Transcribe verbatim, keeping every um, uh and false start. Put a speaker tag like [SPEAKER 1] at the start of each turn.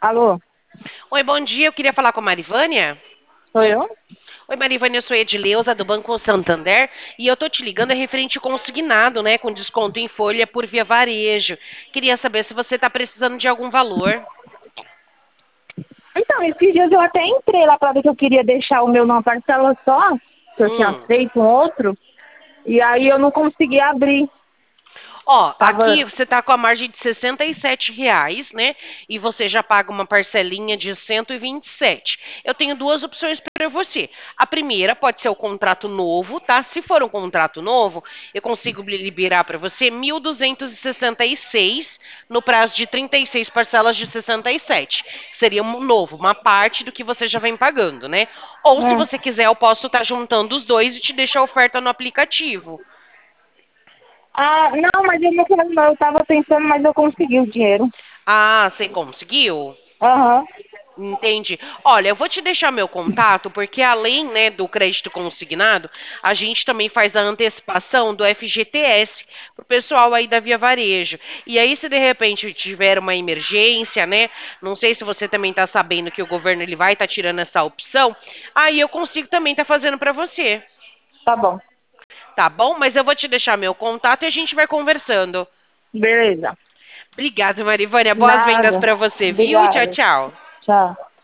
[SPEAKER 1] Alô,
[SPEAKER 2] Oi, bom dia. Eu queria falar com a Marivânia.
[SPEAKER 1] sou eu?
[SPEAKER 2] Oi, Marivânia, eu sou Edileuza, do Banco Santander, e eu tô te ligando é referente ao consignado, né, com desconto em folha por via varejo. Queria saber se você tá precisando de algum valor.
[SPEAKER 1] Então, esses dias eu até entrei lá para ver que eu queria deixar o meu numa parcela só, que eu tinha
[SPEAKER 2] Hum.
[SPEAKER 1] feito um outro, e aí eu não consegui abrir.
[SPEAKER 2] Ó, aqui
[SPEAKER 1] Tava.
[SPEAKER 2] você tá com a margem de sessenta e sete reais, né? E você já paga uma parcelinha de cento e vinte e sete. Eu tenho duas opções para você. A primeira pode ser o contrato novo, tá? Se for um contrato novo, eu consigo li- liberar para você mil duzentos e sessenta e seis no prazo de trinta e seis parcelas de sessenta e sete. Seria um novo, uma parte do que você já vem pagando, né? Ou se
[SPEAKER 1] É.
[SPEAKER 2] você quiser, eu posso estar juntando os dois e te deixar a oferta no aplicativo.
[SPEAKER 1] Ah, não, mas eu não quero não. Eu tava pensando, mas eu consegui o dinheiro.
[SPEAKER 2] Ah, você conseguiu?
[SPEAKER 1] Aham.
[SPEAKER 2] Entendi. Olha, eu vou te deixar meu contato, porque além, né, do crédito consignado, a gente também faz a antecipação do F G T S pro pessoal aí da Via Varejo. E aí, se de repente tiver uma emergência, né, não sei se você também está sabendo que o governo ele vai estar tirando essa opção, aí eu consigo também estar fazendo para você,
[SPEAKER 1] Tá bom.
[SPEAKER 2] tá bom? Mas eu vou te deixar meu contato e a gente vai conversando.
[SPEAKER 1] Beleza.
[SPEAKER 2] Obrigada, Marivânia. Boas vendas
[SPEAKER 1] Nada.
[SPEAKER 2] para você, viu? Tchau,
[SPEAKER 1] Obrigada.
[SPEAKER 2] tchau.
[SPEAKER 1] Tchau.